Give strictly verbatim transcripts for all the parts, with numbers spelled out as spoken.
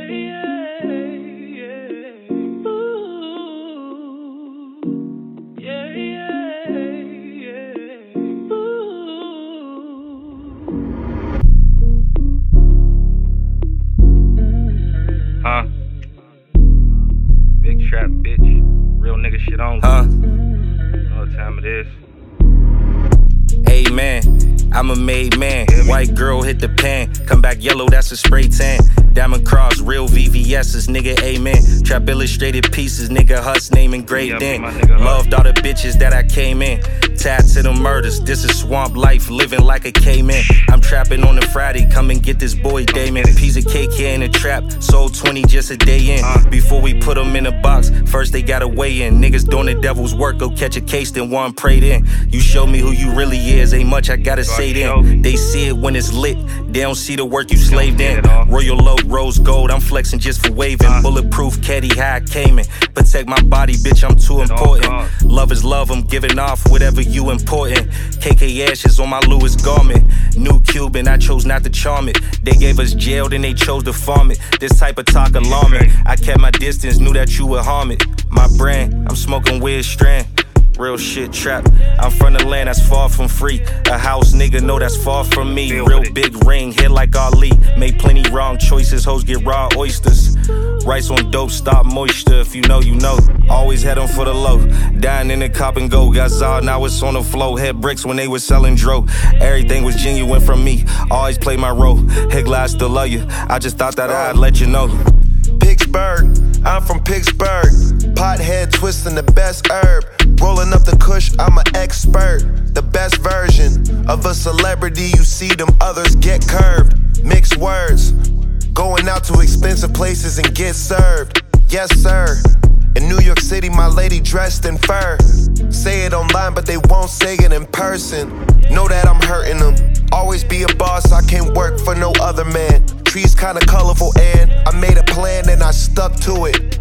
Huh? Big trap, bitch. Real nigga shit on. Huh? You know what time it is. Amen. I'm a made man. White girl hit the pan. Come back yellow, that's a spray tan. Diamond cross, real V V S's, nigga, amen. Trap illustrated pieces, nigga, Hus name engraved in. Loved all the bitches that I came in. Tied to the murders, this is swamp life, living like a caveman. I'm trapping on a Friday, come and get this boy Damon. Piece of cake here in the trap, sold twenty just a day in. Before we put them in a box, first they gotta weigh in. Niggas doing the devil's work, go catch a case, then one prayed in. You show me who you really is, ain't much I gotta say then. They see it when it's lit, they don't see the work you slaved in. Royal low, rose gold, I'm flexing just for waving. Bulletproof caddy, how I came in. Protect my body, bitch, I'm too important. Love is love, I'm giving off whatever you important. K K ashes on my Louis garment. New Cuban, I chose not to charm it. They gave us jail, then they chose to farm it. This type of talk alarming. I kept my distance, knew that you would harm it. My brand, I'm smoking weird strand. Real shit trap. I'm from the land that's far from free. A house nigga know that's far from me. Real big ring, hit like Ali. Made plenty wrong choices, hoes get raw oysters. Rice on dope, stop moisture. If you know, you know. Always had them for the low. Dying in the cop and go. Got Zod, now it's on the flow. Had bricks when they was selling dro. Everything was genuine from me. Always play my role. Higla, I still love you. I just thought that I'd let you know. Pittsburgh, I'm from Pittsburgh. Pothead twisting the best herb. Rolling up the kush, I'm an expert. The best version of a celebrity. You see them others get curved. Mixed words. Going out to expensive places and get served. Yes, sir. In New York City, my lady dressed in fur. Say it online, but they won't say it in person. Know that I'm hurting them. Always be a boss, I can't work for no other man. Trees kinda colorful and I made a plan and I stuck to it.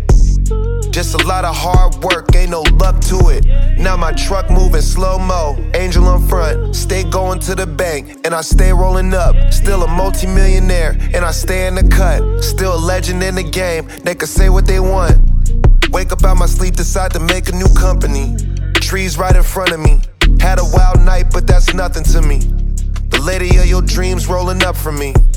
Just a lot of hard work, ain't no luck to it. Now my truck moving slow-mo, angel on front. Stay going to the bank, and I stay rolling up. Still a multi-millionaire, and I stay in the cut. Still a legend in the game, they can say what they want. Wake up out my sleep, decide to make a new company. Trees right in front of me. Had a wild night, but that's nothing to me. The lady of your dreams rolling up for me.